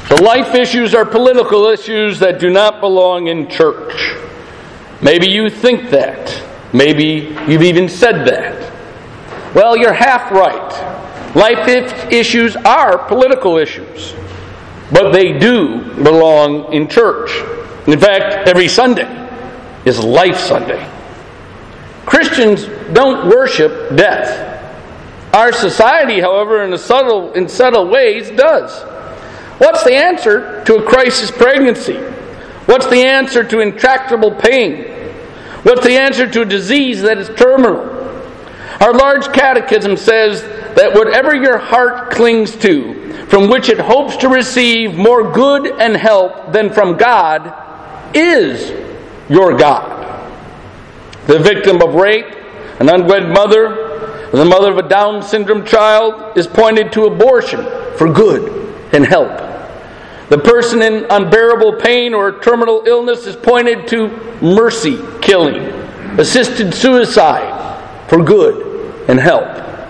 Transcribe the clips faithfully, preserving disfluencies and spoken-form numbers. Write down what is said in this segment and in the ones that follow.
The life issues are political issues that do not belong in church. Maybe you think that. Maybe you've even said that. Well, you're half right. Life issues are political issues, but they do belong in church. In fact, every Sunday is Life Sunday. Christians don't worship death. Our society, however, in a subtle, in subtle ways, does. What's the answer to a crisis pregnancy? What's the answer to intractable pain? What's the answer to a disease that is terminal? Our large catechism says that whatever your heart clings to, from which it hopes to receive more good and help than from God, is your God. The victim of rape, an unwed mother, the mother of a Down syndrome child, is pointed to abortion for good and help. The person in unbearable pain or terminal illness is pointed to mercy killing, assisted suicide for good and help.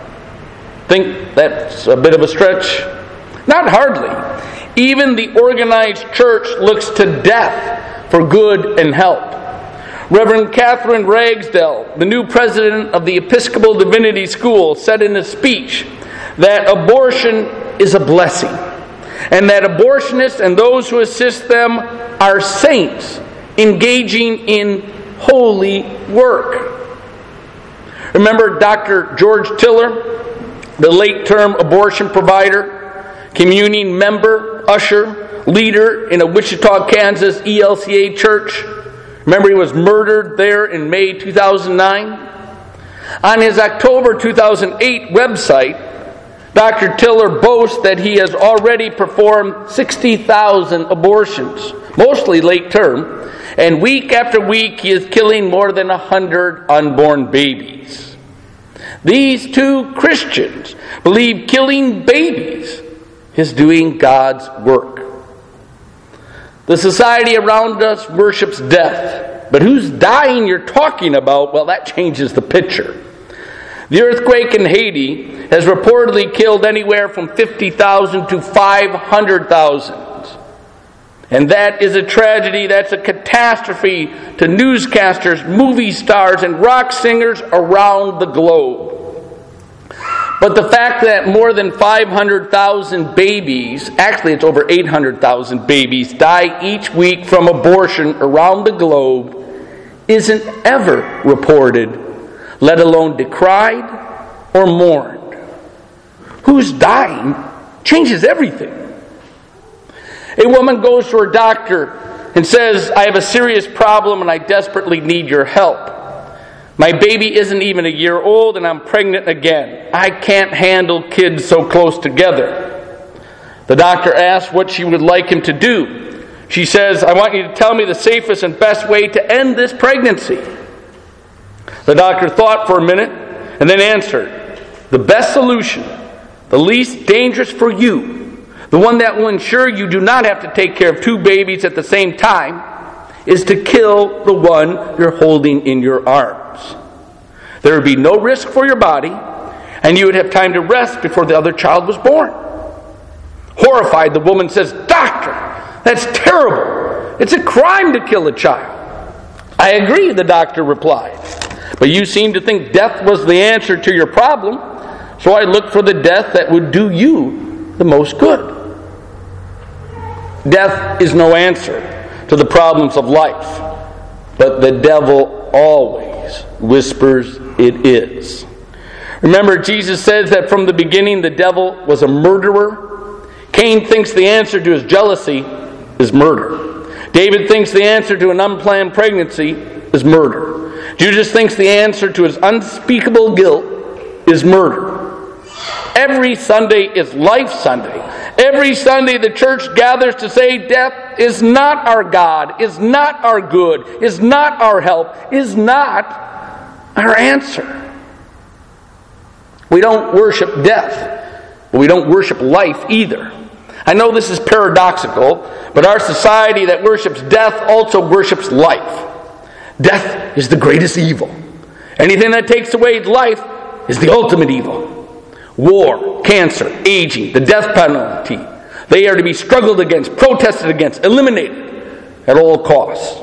Think that's a bit of a stretch? Not hardly. Even the organized church looks to death for good and help. Reverend Catherine Ragsdale, the new president of the Episcopal Divinity School, said in a speech that abortion is a blessing, and that abortionists and those who assist them are saints engaging in holy work. Remember Doctor George Tiller, the late-term abortion provider, communion member, usher, leader in a Wichita, Kansas E L C A church? Remember he was murdered there in May two thousand nine? On his October two thousand eight website, Doctor Tiller boasts that he has already performed sixty thousand abortions, mostly late term, and week after week he is killing more than one hundred unborn babies. These two Christians believe killing babies is doing God's work. The society around us worships death, but who's dying you're talking about? Well, that changes the picture. The earthquake in Haiti has reportedly killed anywhere from fifty thousand to five hundred thousand. And that is a tragedy, that's a catastrophe to newscasters, movie stars, and rock singers around the globe. But the fact that more than five hundred thousand babies, actually it's over eight hundred thousand babies, die each week from abortion around the globe isn't ever reported, let alone decried or mourned. Who's dying changes everything. A woman goes to her doctor and says, I have a serious problem and I desperately need your help. My baby isn't even a year old and I'm pregnant again. I can't handle kids so close together. The doctor asks what she would like him to do. She says, I want you to tell me the safest and best way to end this pregnancy. The doctor thought for a minute and then answered, the best solution, the least dangerous for you, the one that will ensure you do not have to take care of two babies at the same time, is to kill the one you're holding in your arms. There would be no risk for your body, and you would have time to rest before the other child was born. Horrified, the woman says, Doctor, that's terrible. It's a crime to kill a child. I agree, the doctor replied. But you seem to think death was the answer to your problem, so I looked for the death that would do you the most good. Death is no answer to the problems of life, but the devil always whispers it is. Remember, Jesus says that from the beginning the devil was a murderer. Cain thinks the answer to his jealousy is murder. David thinks the answer to an unplanned pregnancy is murder. Judas thinks the answer to his unspeakable guilt is murder. Every Sunday is Life Sunday. Every Sunday the church gathers to say death is not our God, is not our good, is not our help, is not our answer. We don't worship death, but we don't worship life either. I know this is paradoxical, but our society that worships death also worships life. Death is the greatest evil. Anything that takes away life is the ultimate evil. War, cancer, aging, the death penalty, They are to be struggled against, protested against, eliminated at all costs.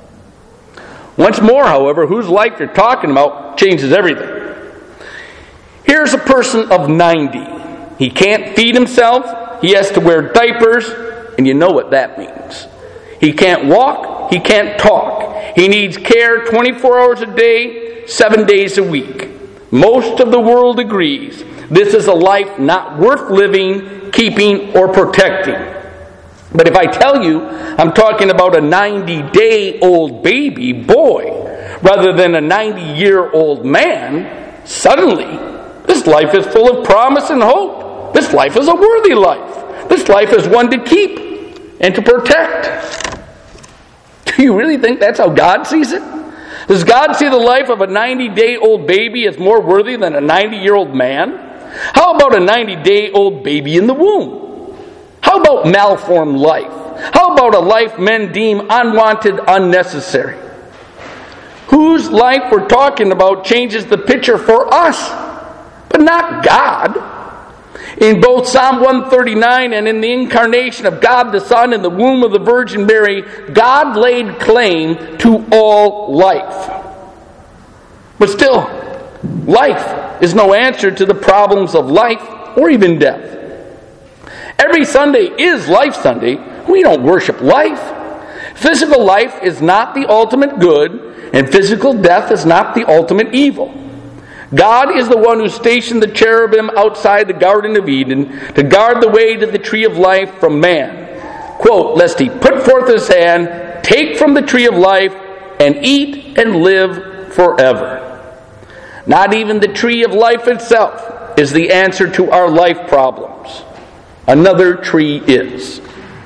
Once more, however, whose life you're talking about changes everything. Here's a person of ninety. He can't feed himself. He has to wear diapers, and you know what that means. He can't walk. He can't talk. He needs care twenty-four hours a day, seven days a week. Most of the world agrees this is a life not worth living, keeping, or protecting. But if I tell you I'm talking about a ninety-day-old baby boy rather than a ninety-year-old man, suddenly this life is full of promise and hope. This life is a worthy life. This life is one to keep and to protect. Do you really think that's how God sees it? Does God see the life of a ninety-day-old baby as more worthy than a ninety-year-old man? How about a ninety-day-old baby in the womb? How about malformed life? How about a life men deem unwanted, unnecessary? Whose life we're talking about changes the picture for us, but not God. In both Psalm one thirty-nine and in the incarnation of God the Son in the womb of the Virgin Mary, God laid claim to all life. But still, life is no answer to the problems of life or even death. Every Sunday is Life Sunday. We don't worship life. Physical life is not the ultimate good, and physical death is not the ultimate evil. God is the one who stationed the cherubim outside the Garden of Eden to guard the way to the tree of life from man. Quote, lest he put forth his hand, take from the tree of life, and eat and live forever. Not even the tree of life itself is the answer to our life problems. Another tree is.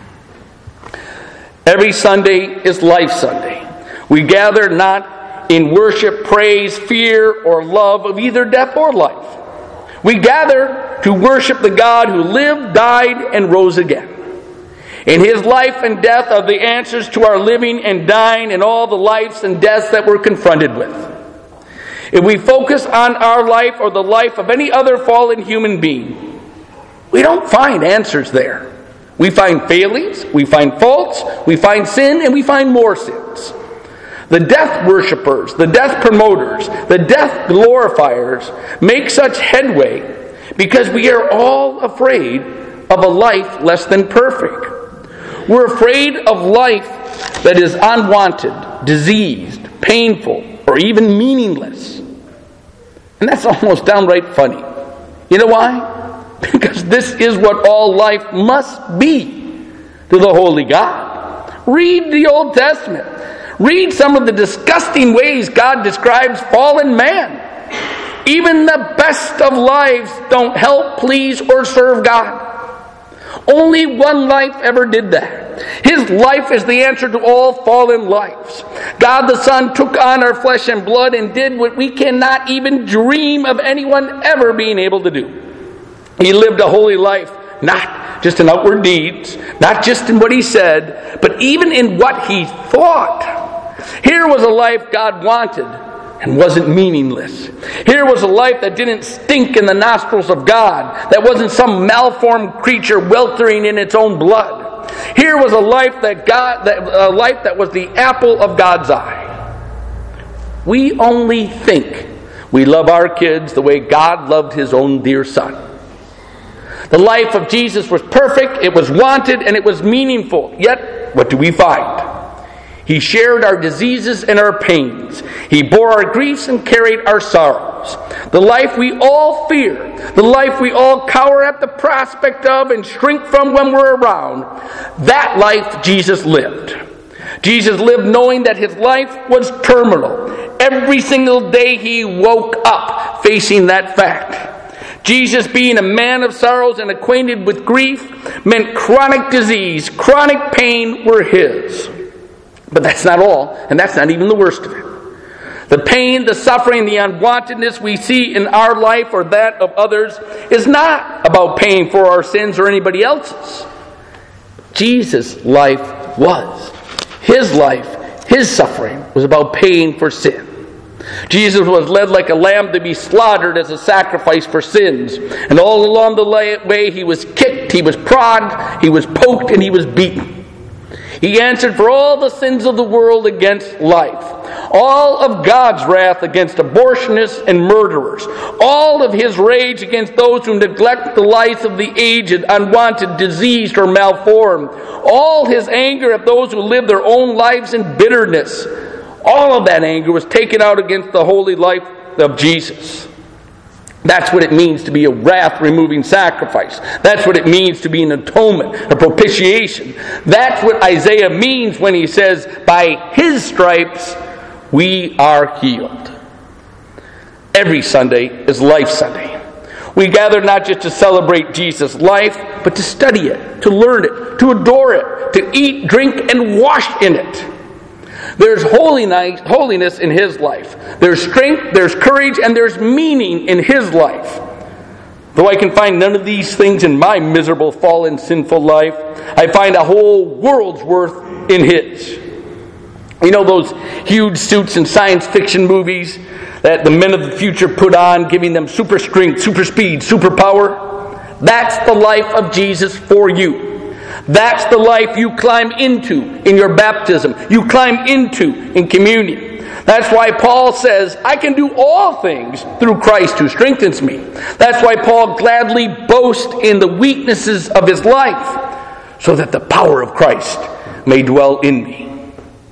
Every Sunday is Life Sunday. We gather not in worship, praise, fear, or love of either death or life. We gather to worship the God who lived, died, and rose again. In His life and death are the answers to our living and dying and all the lives and deaths that we're confronted with. If we focus on our life or the life of any other fallen human being, we don't find answers there. We find failings, we find faults, we find sin, and we find more sins. The death worshippers, the death promoters, the death glorifiers make such headway because we are all afraid of a life less than perfect. We're afraid of life that is unwanted, diseased, painful, or even meaningless. And that's almost downright funny. You know why? Because this is what all life must be to the Holy God. Read the Old Testament. Read some of the disgusting ways God describes fallen man. Even the best of lives don't help, please, or serve God. Only one life ever did that. His life is the answer to all fallen lives. God the Son took on our flesh and blood and did what we cannot even dream of anyone ever being able to do. He lived a holy life, not just in outward deeds, not just in what He said, but even in what He thought. Here was a life God wanted and wasn't meaningless. Here was a life that didn't stink in the nostrils of God, that wasn't some malformed creature weltering in its own blood. Here was a life that God, that, a life that was the apple of God's eye. We only think we love our kids the way God loved His own dear Son. The life of Jesus was perfect, it was wanted, and it was meaningful. Yet, what do we find? He shared our diseases and our pains. He bore our griefs and carried our sorrows. The life we all fear, the life we all cower at the prospect of and shrink from when we're around, that life Jesus lived. Jesus lived knowing that His life was terminal. Every single day He woke up facing that fact. Jesus, being a man of sorrows and acquainted with grief, meant chronic disease, chronic pain were His. But that's not all, and that's not even the worst of it. The pain, the suffering, the unwantedness we see in our life or that of others is not about paying for our sins or anybody else's. Jesus' life was. His life, His suffering was about paying for sin. Jesus was led like a lamb to be slaughtered as a sacrifice for sins. And all along the way he was kicked, he was prodded, he was poked, and he was beaten. He answered for all the sins of the world against life. All of God's wrath against abortionists and murderers. All of his rage against those who neglect the lives of the aged, unwanted, diseased, or malformed. All his anger at those who live their own lives in bitterness. All of that anger was taken out against the holy life of Jesus. That's what it means to be a wrath-removing sacrifice. That's what it means to be an atonement, a propitiation. That's what Isaiah means when he says, by his stripes we are healed. Every Sunday is Life Sunday. We gather not just to celebrate Jesus' life, but to study it, to learn it, to adore it, to eat, drink, and wash in it. There's holiness in his life. There's strength, there's courage, and there's meaning in his life. Though I can find none of these things in my miserable, fallen, sinful life, I find a whole world's worth in his. You know those huge suits in science fiction movies that the men of the future put on, giving them super strength, super speed, super power? That's the life of Jesus for you. That's the life you climb into in your baptism. You climb into in communion. That's why Paul says, I can do all things through Christ who strengthens me. That's why Paul gladly boasts in the weaknesses of his life, so that the power of Christ may dwell in me.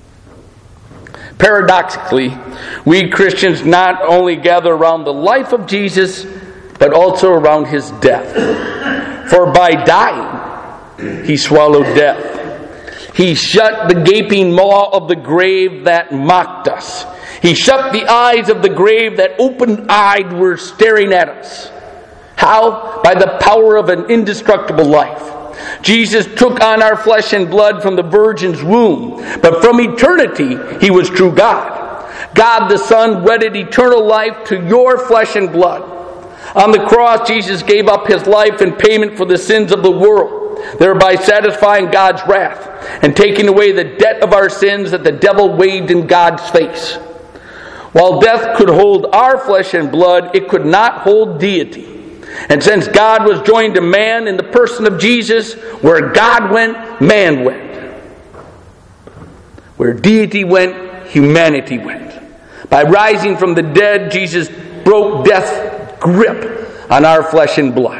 Paradoxically, we Christians not only gather around the life of Jesus, but also around his death. For by dying, he swallowed death. He shut the gaping maw of the grave that mocked us. He shut the eyes of the grave that open-eyed were staring at us. How? By the power of an indestructible life. Jesus took on our flesh and blood from the Virgin's womb, but from eternity he was true God. God the Son wedded eternal life to your flesh and blood. On the cross, Jesus gave up his life in payment for the sins of the world, thereby satisfying God's wrath and taking away the debt of our sins that the devil waved in God's face. While death could hold our flesh and blood, it could not hold deity. And since God was joined to man in the person of Jesus, where God went, man went. Where deity went, humanity went. By rising from the dead, Jesus broke death's grip on our flesh and blood.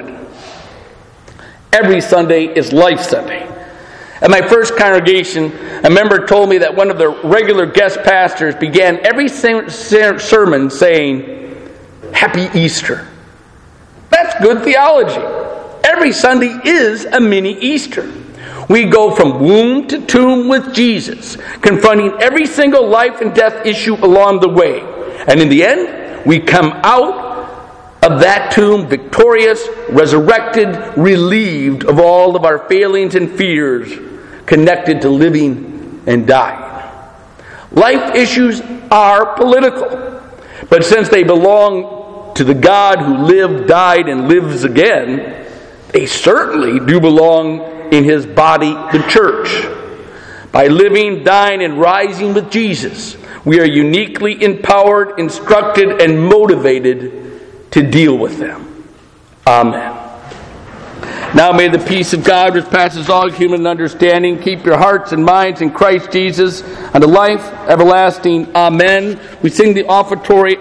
Every Sunday is Life Sunday. At my first congregation, a member told me that one of the regular guest pastors began every sermon saying, Happy Easter. That's good theology. Every Sunday is a mini Easter. We go from womb to tomb with Jesus, confronting every single life and death issue along the way. And in the end, we come out of that tomb victorious, resurrected, relieved of all of our failings and fears connected to living and dying. Life issues are political, but since they belong to the God who lived, died, and lives again, they certainly do belong in his body, the church. By living, dying, and rising with Jesus, we are uniquely empowered, instructed, and motivated to deal with them. Amen. Now may the peace of God, which passes all human understanding, keep your hearts and minds in Christ Jesus unto life everlasting. Amen. We sing the offertory